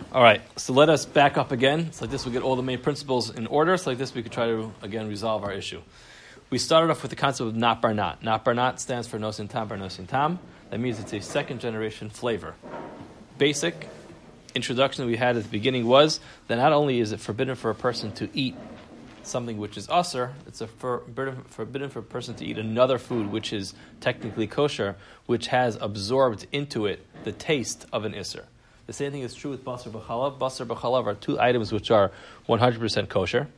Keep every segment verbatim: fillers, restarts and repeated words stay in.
All right, so let us back up again. So like this, we get all the main principles in order. So like this, we could try to, again, resolve our issue. We started off with the concept of not bar not. Not bar not stands for nosin tam bar nosin tam. That means it's a second generation flavor. Basic introduction that we had at the beginning was that not only is it forbidden for a person to eat something which is usher, it's a forbidden, forbidden for a person to eat another food which is technically kosher, which has absorbed into it the taste of an isser. The same thing is true with basar b'chalav. Basar b'chalav are two items which are one hundred percent kosher.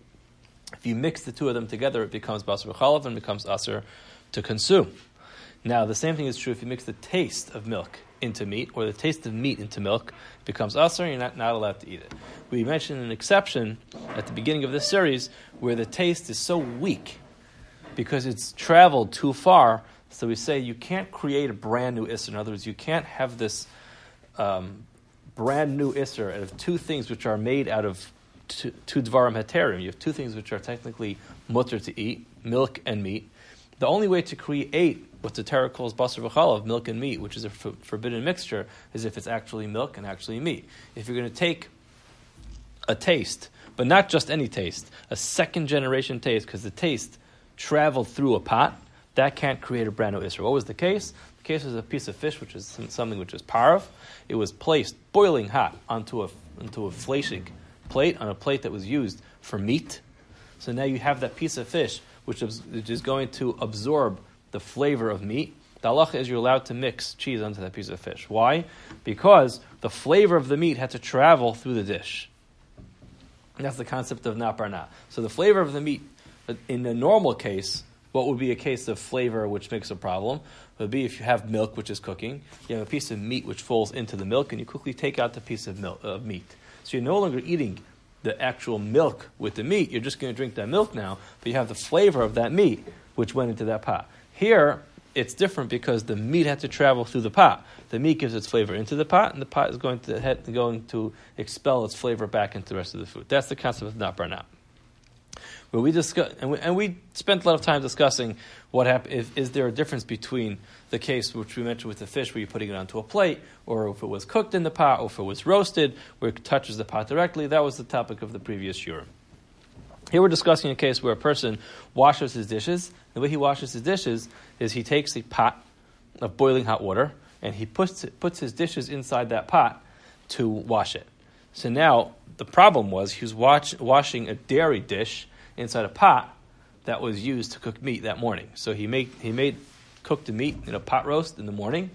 If you mix the two of them together, it becomes basar b'chalav and becomes usher to consume. Now, the same thing is true if you mix the taste of milk into meat, or the taste of meat into milk, it becomes usher, and you're not, not allowed to eat it. We mentioned an exception at the beginning of this series where the taste is so weak because it's traveled too far. So we say you can't create a brand new isser. In other words, you can't have this um, brand new isser out of two things which are made out of two, two dvarim heterim. You have two things which are technically mutter to eat, milk and meat. The only way to create what the Torah calls basar v'chalav, milk and meat, which is a f- forbidden mixture, is if it's actually milk and actually meat. If you're going to take a taste, but not just any taste, a second generation taste, because the taste traveled through a pot, that can't create a brand new isser. What was the case? The case was a piece of fish, which is something which is parav. It was placed boiling hot onto a onto a fleshig plate, on a plate that was used for meat. So now you have that piece of fish, which is, which is going to absorb the flavor of meat. The halacha is you're allowed to mix cheese onto that piece of fish. Why? Because the flavor of the meat had to travel through the dish. And that's the concept of not bar not. So the flavor of the meat, in a normal case, what would be a case of flavor which makes a problem would be if you have milk which is cooking, you have a piece of meat which falls into the milk, and you quickly take out the piece of milk, of meat. So you're no longer eating the actual milk with the meat, you're just going to drink that milk now, but you have the flavor of that meat which went into that pot. Here, it's different because the meat had to travel through the pot. The meat gives its flavor into the pot, and the pot is going to head, going to expel its flavor back into the rest of the food. That's the concept of not bar not. Where we discuss, and we, and we spent a lot of time discussing what happened. If, is there a difference between the case which we mentioned with the fish, where you're putting it onto a plate, or if it was cooked in the pot, or if it was roasted, where it touches the pot directly? That was the topic of the previous shiur. Here we're discussing a case where a person washes his dishes. The way he washes his dishes is he takes a pot of boiling hot water and he puts puts his dishes inside that pot to wash it. So now the problem was he was watch, washing a dairy dish inside a pot that was used to cook meat that morning. So he made he made cooked the meat in a pot roast in the morning.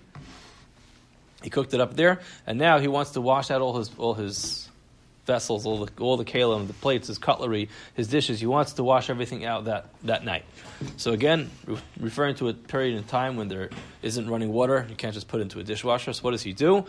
He cooked it up there, and now he wants to wash out all his all his vessels, all the all the kalim, the plates, his cutlery, his dishes. He wants to wash everything out that, that night. So again, re- referring to a period in time when there isn't running water, you can't just put it into a dishwasher. So what does he do?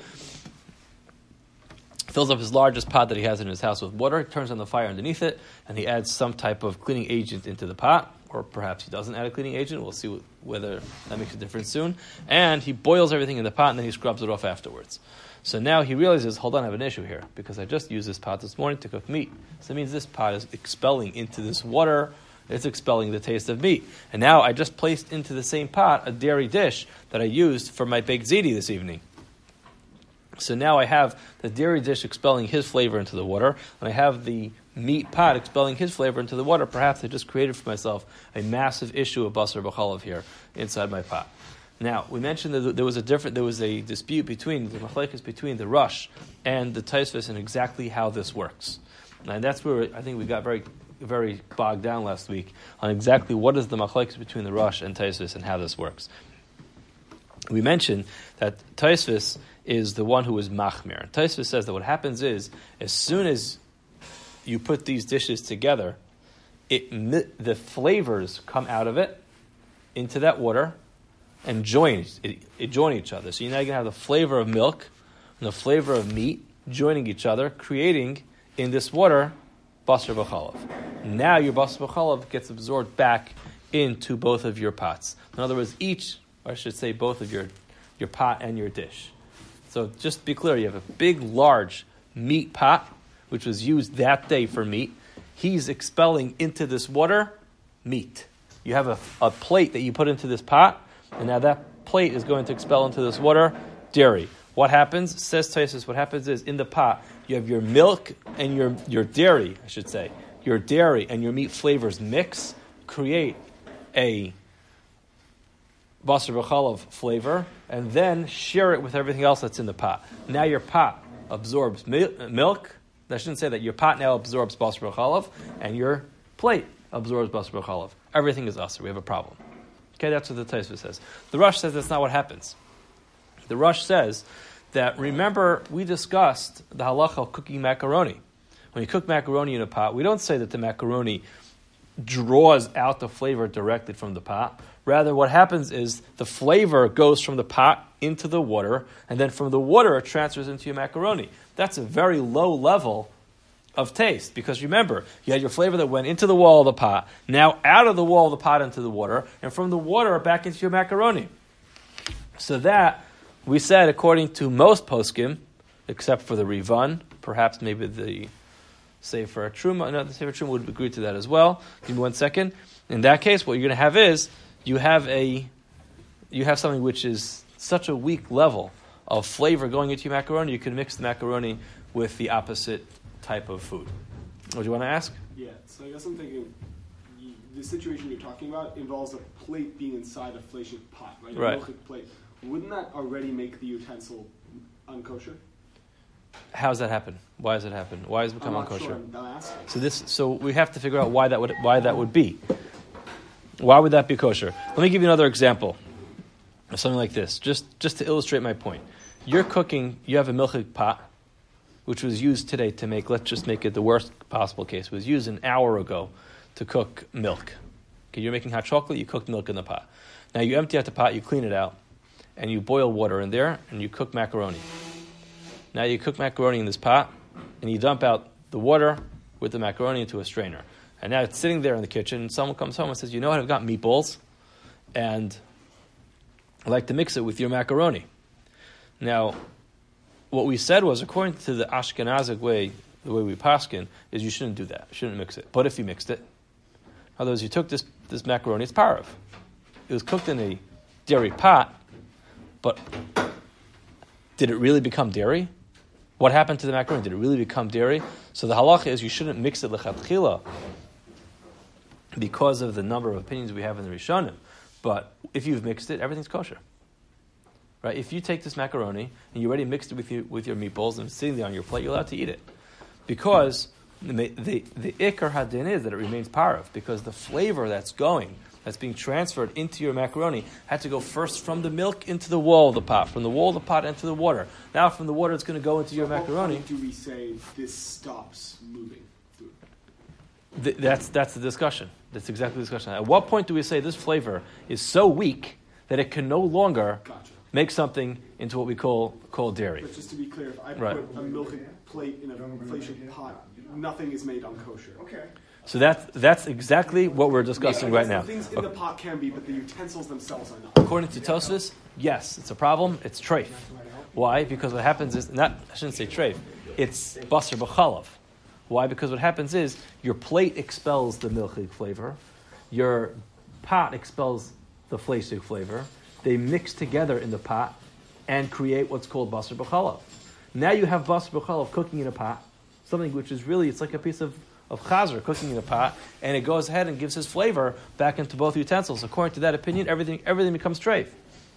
Fills up his largest pot that he has in his house with water, turns on the fire underneath it, and he adds some type of cleaning agent into the pot, or perhaps he doesn't add a cleaning agent. We'll see whether that makes a difference soon. And he boils everything in the pot, and then he scrubs it off afterwards. So now he realizes, hold on, I have an issue here, because I just used this pot this morning to cook meat. So that means this pot is expelling into this water, it's expelling the taste of meat. And now I just placed into the same pot a dairy dish that I used for my baked ziti this evening. So now I have the dairy dish expelling his flavor into the water, and I have the meat pot expelling his flavor into the water. Perhaps I just created for myself a massive issue of basar b'chalav here inside my pot. Now, we mentioned that there was a different, there was a dispute between, the machlekes between the Rush and the Tosfos and exactly how this works. And that's where I think we got very, very bogged down last week on exactly what is the machlekes between the Rush and Tosfos and how this works. We mentioned that Tosfos is the one who is machmir. Tosfos says that what happens is, as soon as you put these dishes together, it the flavors come out of it into that water and join it, it join each other. So you're now going to have the flavor of milk and the flavor of meat joining each other, creating in this water basar b'chalav. Now your basar b'chalav gets absorbed back into both of your pots. In other words, each, or I should say both of your your pot and your dish. So just to be clear, you have a big, large meat pot, which was used that day for meat. He's expelling into this water meat. You have a, a plate that you put into this pot, and now that plate is going to expel into this water dairy. what happens? Says Tosfos, what happens is in the pot you have your milk and your your dairy, I should say, your dairy and your meat flavors mix, create a basar b'chalav flavor, and then share it with everything else that's in the pot. Now your pot absorbs milk. I shouldn't say that. Your pot now absorbs basar b'chalav, and your plate absorbs basar b'chalav. Everything is usher. We have a problem. Okay, that's what the Tosfos says. The Rosh says that's not what happens. The Rosh says that, remember, we discussed the halacha of cooking macaroni. When you cook macaroni in a pot, we don't say that the macaroni draws out the flavor directly from the pot. Rather, what happens is the flavor goes from the pot into the water, and then from the water it transfers into your macaroni. That's a very low level of taste, because remember, you had your flavor that went into the wall of the pot, now out of the wall of the pot into the water, and from the water back into your macaroni. So that, we said, according to most poskim, except for the Rivan, perhaps maybe the Sefer Truma, no, the Sefer Truma would agree to that as well. Give me one second. In that case, what you're going to have is, you have a, you have something which is such a weak level of flavor going into your macaroni, you can mix the macaroni with the opposite type of food. What do you want to ask? Yeah, so I guess I'm thinking, you, the situation you're talking about involves a plate being inside a fleishik pot, right? A right. milchik plate. Wouldn't that already make the utensil unkosher? How does that happen? Why does it happen? Why does it become I'm not unkosher? Sure. I'm not asking. So this, so we have to figure out why that would why that would be. Why would that be kosher? Let me give you another example of something like this, just just to illustrate my point. You're cooking. You have a milchik pot, which was used today to make. Let's just make it the worst possible case. It was used an hour ago to cook milk. Okay, you're making hot chocolate. You cooked milk in the pot. Now you empty out the pot. You clean it out, and you boil water in there, and you cook macaroni. Now you cook macaroni in this pot, and you dump out the water with the macaroni into a strainer. And now it's sitting there in the kitchen, and someone comes home and says, you know what, I've got meatballs, and I'd like to mix it with your macaroni. Now, what we said was, according to the Ashkenazic way, the way we paskin, is you shouldn't do that. You shouldn't mix it. But if you mixed it, in other words, you took this, this macaroni, it's parav. It was cooked in a dairy pot, but did it really become dairy? What happened to the macaroni? Did it really become dairy? So the halacha is you shouldn't mix it lechatchila because of the number of opinions we have in the Rishonim. But if you've mixed it, everything's kosher. Right? If you take this macaroni and you already mixed it with your, with your meatballs and it's sitting there on your plate, you're allowed to eat it. Because the the, the ikar hadin is that it remains parav, because the flavor that's going, that's being transferred into your macaroni, had to go first from the milk into the wall of the pot, from the wall of the pot into the water. Now from the water it's going to go into so your macaroni. How do we say this stops moving food? Th- that's that's the discussion. That's exactly the discussion. At what point do we say this flavor is so weak that it can no longer Gotcha. make something into what we call call dairy? But just to be clear, if I Right. put a milk plate in a fleishik pot, nothing is made unkosher. Okay. So that's that's exactly what we're discussing Yeah, I right guess now. the things in the pot can be, but the utensils themselves are not. According to Tosfos, yes, it's a problem. It's treif. Why? Because what happens is, not, I shouldn't say treif, it's basar b'chalav. Why? Because what happens is your plate expels the milchig flavor, your pot expels the fleishig flavor. They mix together in the pot and create what's called basar b'chalav. Now you have basar b'chalav cooking in a pot, something which is really, it's like a piece of, of chazer cooking in a pot, and it goes ahead and gives his flavor back into both utensils. According to that opinion, everything everything becomes treif.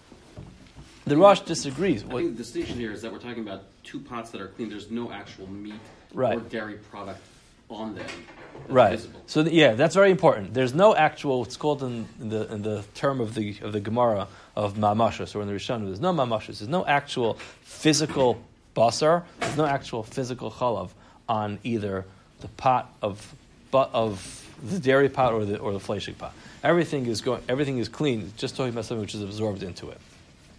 The Rosh disagrees. I think the distinction here is that we're talking about two pots that are clean. There's no actual meat Right. or dairy product on them. That's Right. visible. So the, yeah, that's very important. There's no actual. It's called in, in the in the term of the of the Gemara of mamashas, or in the Rishonim. There's no mamashas. There's no actual physical basar. There's no actual physical chalav on either the pot of but of the dairy pot or the or the fleishik pot. Everything is going. Everything is clean. It's just talking about something which is absorbed into it.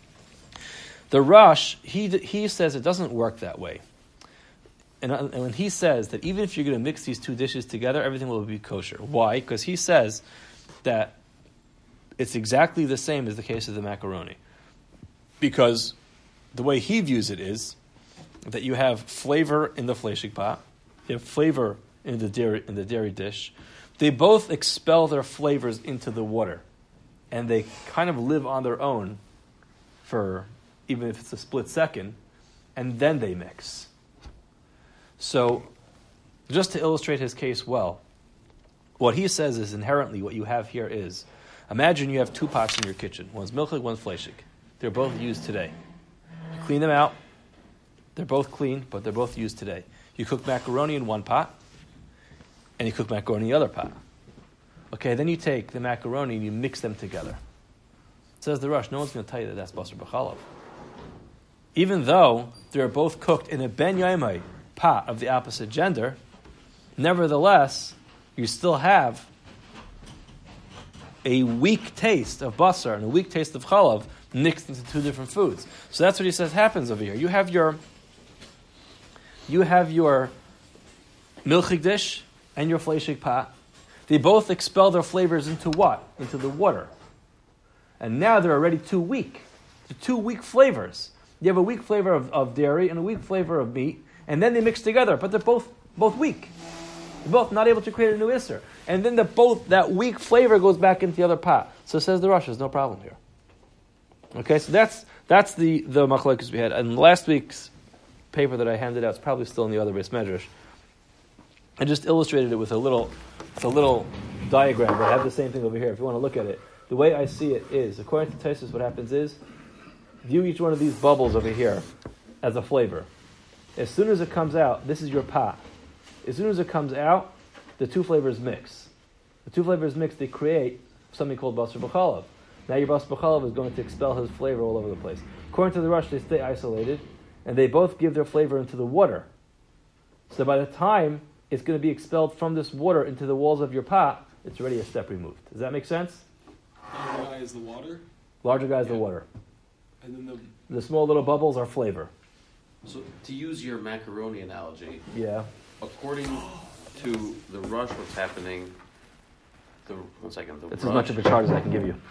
The Rosh, he he says it doesn't work that way. And, and when he says that even if you're going to mix these two dishes together, everything will be kosher. Why? Because he says that it's exactly the same as the case of the macaroni. Because the way he views it is that you have flavor in the fleishik pot, you have flavor in the dairy in the dairy dish. They both expel their flavors into the water, and they kind of live on their own for, even if it's a split second, and then they mix. So, just to illustrate his case well, what he says is inherently what you have here is, imagine you have two pots in your kitchen. One's milchig, one's fleshig. They're both used today. You clean them out. They're both clean, but they're both used today. You cook macaroni in one pot, and you cook macaroni in the other pot. Okay, then you take the macaroni and you mix them together. It says the Rush, no one's going to tell you that that's basar b'chalav. Even though they're both cooked in a ben yaimai pot of the opposite gender, nevertheless, you still have a weak taste of basar and a weak taste of chalav mixed into two different foods. So that's what he says happens over here. You have your you have your milchig dish and your fleshig pot. They both expel their flavors into what? Into the water. And now they're already too weak. They're two weak flavors. You have a weak flavor of, of dairy and a weak flavor of meat, and then they mix together, but they're both both weak. They're both not able to create a new isser. And then the both that weak flavor goes back into the other pot. So says the Rosh, there's no problem here. Okay, so that's that's the, the machlokes we had. And last week's paper that I handed out is probably still in the other base medrash. I just illustrated it with a little with a little diagram, but I have the same thing over here. If you want to look at it, the way I see it is, according to Tosfos, what happens is, view each one of these bubbles over here as a flavor. As soon as it comes out, this is your pot. As soon as it comes out, the two flavors mix. The two flavors mix, they create something called basar b'chalav. Now your basar b'chalav is going to expel his flavor all over the place. According to the Rush, they stay isolated, and they both give their flavor into the water. So by the time it's going to be expelled from this water into the walls of your pot, it's already a step removed. Does that make sense? Larger guy is the water. Larger guy is Yeah. the water. And then the The small little bubbles are flavor. So to use your macaroni analogy, Yeah. according to the Rush, what's happening? The one second. The That's Rush, as much of a chart as I can give you.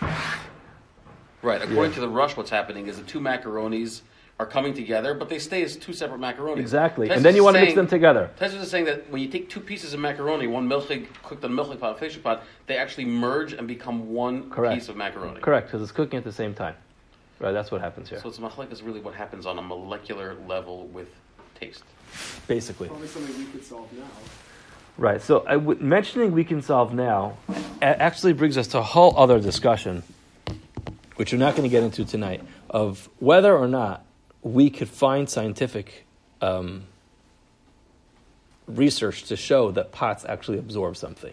right. According Yeah. to the Rush, what's happening is the two macaronis are coming together, but they stay as two separate macaronis. Exactly. Tessus And then you is want to mix saying- them together. Tesfos is saying that when you take two pieces of macaroni, one milchig cooked on a milchig pot, fleshig pot, they actually merge and become one Correct. piece of macaroni. Correct, because it's cooking at the same time. Right, that's what happens here. So it's machlek is really what happens on a molecular level with taste. Basically. probably something we could solve now. Right, so I w- mentioning we can solve now a- actually brings us to a whole other discussion, which we're not going to get into tonight, of whether or not we could find scientific um, research to show that pots actually absorb something.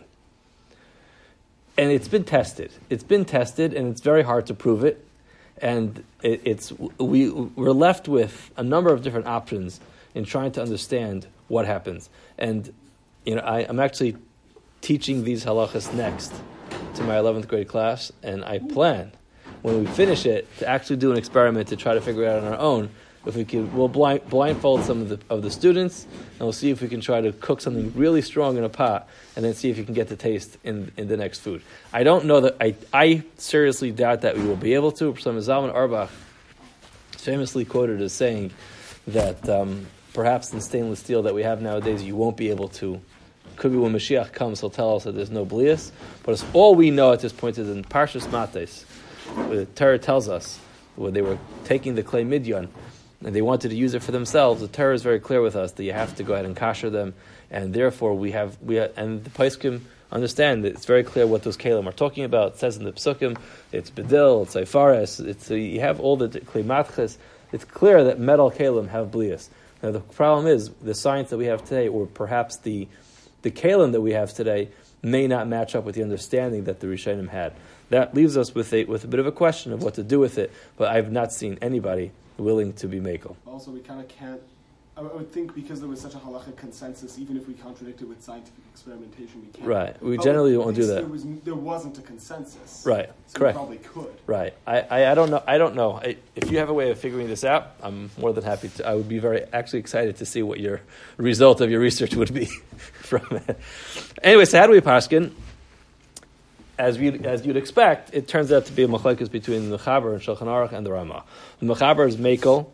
And it's been tested. It's been tested, and it's very hard to prove it. And it, it's we we're left with a number of different options in trying to understand what happens. And you know, I, I'm actually teaching these halachas next to my eleventh grade class, and I plan when we finish it to actually do an experiment to try to figure it out on our own. If we could, we'll blind, blindfold some of the of the students, and we'll see if we can try to cook something really strong in a pot, and then see if you can get the taste in in the next food. I don't know that I I seriously doubt that we will be able to. Some Zalman Auerbach famously quoted as saying that um, perhaps in stainless steel that we have nowadays, you won't be able to. Could be when Mashiach comes, he'll tell us that there's no blias. But it's all we know at this point is in Parshas Mates, where the Torah tells us when they were taking the clay midyan, and they wanted to use it for themselves. The Torah is very clear with us that you have to go ahead and kasher them, and therefore we have we have, and the Poskim understand that it's very clear what those kalim are talking about. It says in the Psukim, it's bedil, it's Eifares, it's you have all the klimatches. It's clear that metal kalim have blias. Now the problem is the science that we have today, or perhaps the the kalim that we have today, may not match up with the understanding that the Rishonim had. That leaves us with a with a bit of a question of what to do with it. But I've not seen anybody willing to be makel. Also, we kind of can't. I I would think because there was such a halachic consensus, even if we contradict it with scientific experimentation, we can't. Right. We But generally at won't do least that. There, was, there wasn't a consensus. Right. So Correct. we probably could. Right. I, I, I don't know. I don't know. I, if you have a way of figuring this out, I'm more than happy to. I would be very actually excited to see what your result of your research would be from it. Anyway, so how do we paskin? As we as you'd expect, it turns out to be a machlekes between the Mechaber and Shulchan Aruch and the Rama. The Mechaber is Mekel.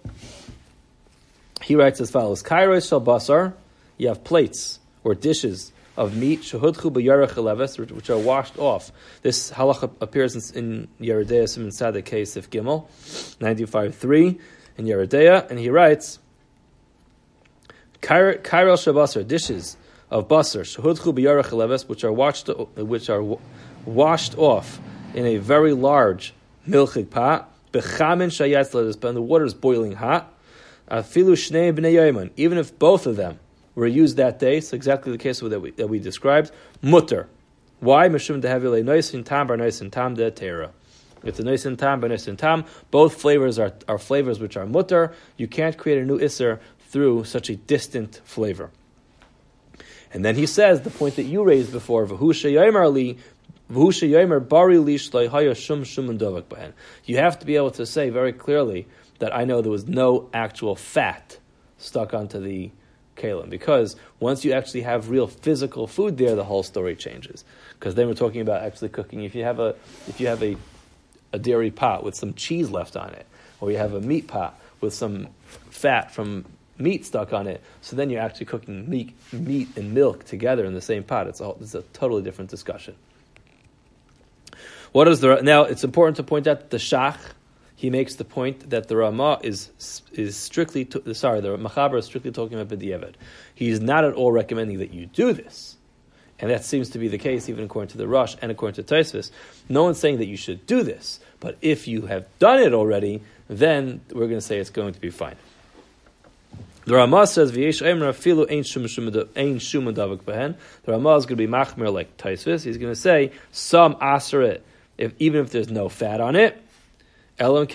He writes as follows: Kairos shel basar, you have plates or dishes of meat shehudchu b'yarech eleves, which are washed off. This halacha appears in, in Yeridei Siman Sadek Case of Gimel, ninety-five three. in Yeridea, and he writes, Kairel Shabasar, dishes of basar, shehudchu b'yarach leves, which are washed, which are washed off in a very large milchig pot, bechamin shayatz leves, and the water is boiling hot. Afilu shnei b'nei yoyman, even if both of them were used that day, it's exactly the case that we, that we described, mutter. Why? Mishum dehavile noisin tam bar noisin tam de tera. It's a noisin tam bar noisin tam. Both flavors are, are flavors which are mutter. You can't create a new isser through such a distant flavor. And then he says the point that you raised before, v'hu sheyomer li, v'hu sheyomer bari li shloi haya shum shum dovak bahen. You have to be able to say very clearly that I know there was no actual fat stuck onto the kalim, because once you actually have real physical food there, the whole story changes. Because then we're talking about actually cooking. If you have a if you have a, a dairy pot with some cheese left on it, or you have a meat pot with some fat from meat stuck on it, so then you're actually cooking meat, meat and milk together in the same pot. It's a, it's a totally different discussion. What is the now? It's important to point out that the Shach, he makes the point that the Ramah is is strictly to, sorry the Machaber is strictly talking about b'diavad. He's not at all recommending that you do this, and that seems to be the case even according to the Rosh and according to Tosfos. No one's saying that you should do this, but if you have done it already, then we're going to say it's going to be fine. The Ramah says v'yesh emra filu ein shum ein shum davak behen. The Ramah is going to be machmer like Tosfos. He's going to say some aser if even if there's no fat on it. Unless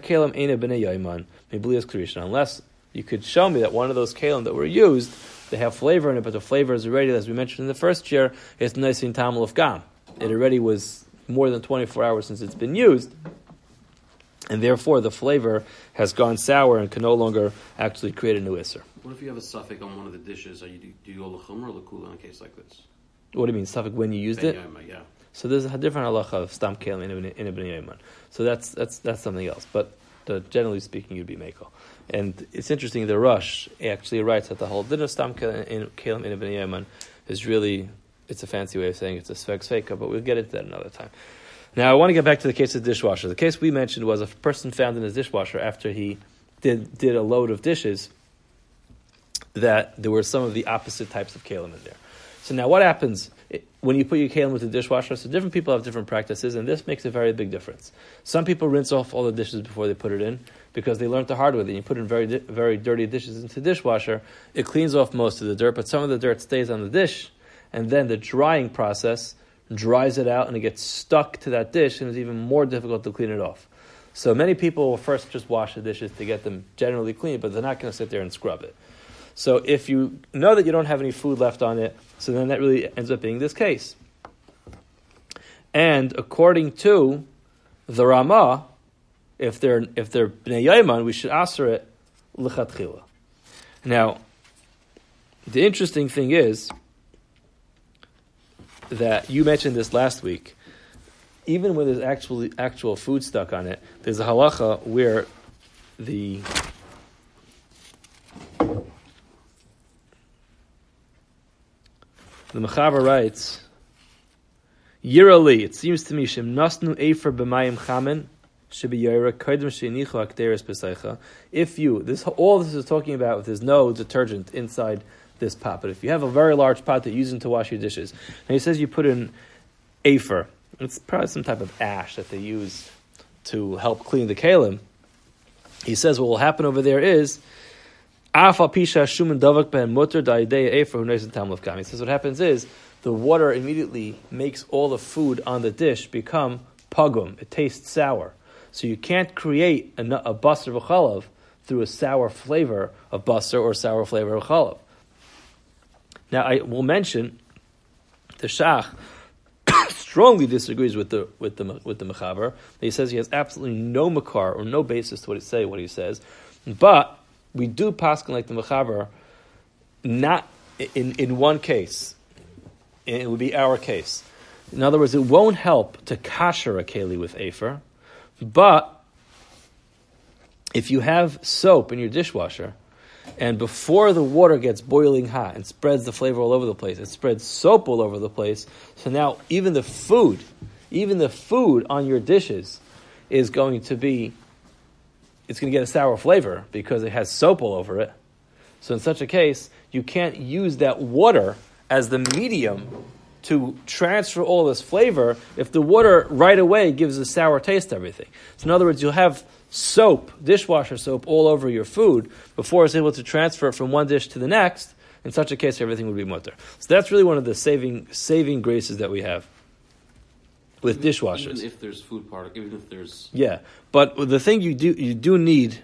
you could show me that one of those kalim that were used, they have flavor in it, but the flavor is already, as we mentioned in the first year, it's neisin tamil of gam. It already was more than twenty-four hours since it's been used, and therefore the flavor has gone sour and can no longer actually create a new isser. What if you have a suffix on one of the dishes? Are you, do, do you go l'chumra or l'kula in a case like this? What do you mean, suffix when you used ben it? Yoma, yeah. So there's a different halacha of stam kelim in a b'nei yoman. So that's that's that's something else. But the, generally speaking, you'd be mekel. And it's interesting. The Rosh actually writes that the whole din of stam kelim in a b'nei yoman is really, it's a fancy way of saying it's a svek sveka. But we'll get into that another time. Now I want to get back to the case of the dishwasher. The case we mentioned was a person found in his dishwasher after he did did a load of dishes that there were some of the opposite types of kelim in there. So now what happens when you put your kalim with the dishwasher? So different people have different practices, and this makes a very big difference. Some people rinse off all the dishes before they put it in because they learned the hard way. That you put in very very dirty dishes into the dishwasher, it cleans off most of the dirt, but some of the dirt stays on the dish, and then the drying process dries it out, and it gets stuck to that dish, and it's even more difficult to clean it off. So many people will first just wash the dishes to get them generally clean, but they're not going to sit there and scrub it. So if you know that you don't have any food left on it, so then that really ends up being this case. And according to the Ramah, if they're if they're bnei yoman, we should aser it l'chatchila. Now, the interesting thing is that you mentioned this last week. Even when there's actually actual food stuck on it, there's a halacha where the The Mechaber writes, Yirali, it seems to me, Shem Nasnu Efer B'mayim Chamen, Shebi Yaira, Kaidem Sheinichu Akteris Pesaicha. If you, this all this is talking about if there's no detergent inside this pot, but if you have a very large pot that you're using to wash your dishes, and he says you put in Efer, it's probably some type of ash that they use to help clean the kalim. He says what will happen over there is, he says what happens is the water immediately makes all the food on the dish become pagum. It tastes sour. So you can't create a, a basar v'chalav through a sour flavor of basar or sour flavor of chalav. Now I will mention the Shach strongly disagrees with the with the with the Mechaber. He says he has absolutely no makar or no basis to what he say what he says, but we do paskin like the Mechaber, not in, in one case. It would be our case. In other words, it won't help to kasher a keli with afer, but if you have soap in your dishwasher, and before the water gets boiling hot and spreads the flavor all over the place, it spreads soap all over the place, so now even the food, even the food on your dishes is going to be it's going to get a sour flavor because it has soap all over it. So in such a case, you can't use that water as the medium to transfer all this flavor if the water right away gives a sour taste to everything. So in other words, you'll have soap, dishwasher soap, all over your food before it's able to transfer it from one dish to the next. In such a case, everything would be mutter. So that's really one of the saving saving graces that we have with even, dishwashers. Even if there's food product, even if there's yeah, but the thing you do you do need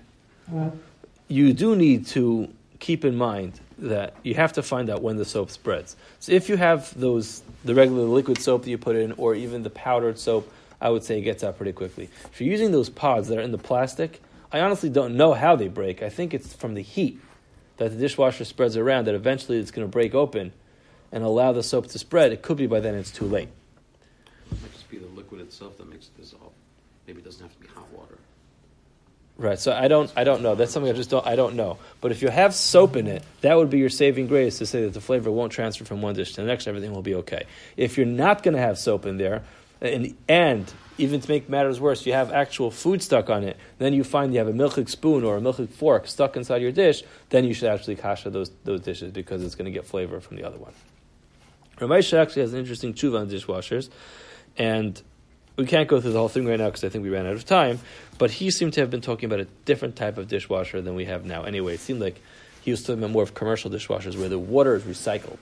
you do need to keep in mind that you have to find out when the soap spreads. So if you have those the regular liquid soap that you put in, or even the powdered soap, I would say it gets out pretty quickly. If you're using those pods that are in the plastic, I honestly don't know how they break. I think it's from the heat that the dishwasher spreads around, that eventually it's going to break open and allow the soap to spread. It could be by then it's too late. It might just be the liquid itself that makes it dissolve. Maybe it doesn't have to be hot water. Right, so I don't I don't know. That's something I just don't I don't know. But if you have soap in it, that would be your saving grace to say that the flavor won't transfer from one dish to the next, everything will be okay. If you're not going to have soap in there, and, and even to make matters worse, you have actual food stuck on it, then you find you have a milchig spoon or a milchig fork stuck inside your dish, then you should actually kasha those those dishes because it's going to get flavor from the other one. Ramesha actually has an interesting tshuva on dishwashers, and we can't go through the whole thing right now because I think we ran out of time, but he seemed to have been talking about a different type of dishwasher than we have now. Anyway, it seemed like he was talking about more of commercial dishwashers where the water is recycled.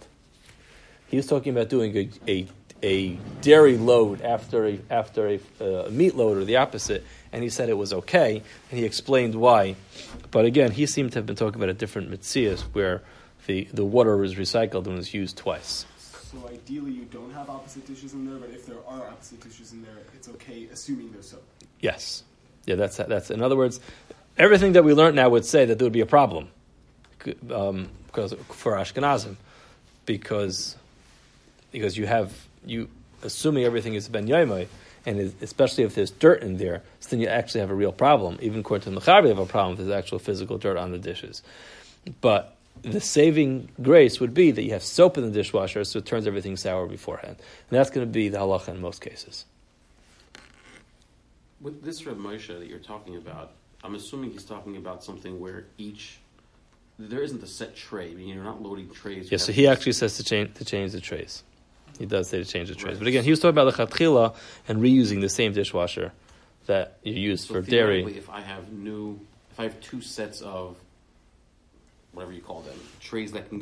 He was talking about doing a, a a dairy load after a after a, uh, a meat load, or the opposite, and he said it was okay, and he explained why. But again, he seemed to have been talking about a different mitzias where the, the water was recycled and was used twice. So ideally you don't have opposite dishes in there, but if there are opposite dishes in there, it's okay, assuming there's soap. Yes. Yeah, that's, that's in other words, everything that we learned now would say that there would be a problem um, because for Ashkenazim, because because you have, you assuming everything is ben yaimai, and it, especially if there's dirt in there, so then you actually have a real problem. Even according to the Mechaber, you have a problem if there's actual physical dirt on the dishes. But the saving grace would be that you have soap in the dishwasher, so it turns everything sour beforehand. And that's going to be the halacha in most cases. With this Reb Moshe that you're talking about, I'm assuming he's talking about something where each, there isn't a set tray. I mean, you're not loading trays. Yes, so he actually says to change to change the trays. He does say to change the trays. Right. But again, he was talking about the chatchila and reusing the same dishwasher that you use so for dairy. If I have new, if I have two sets of whatever you call them, trays that can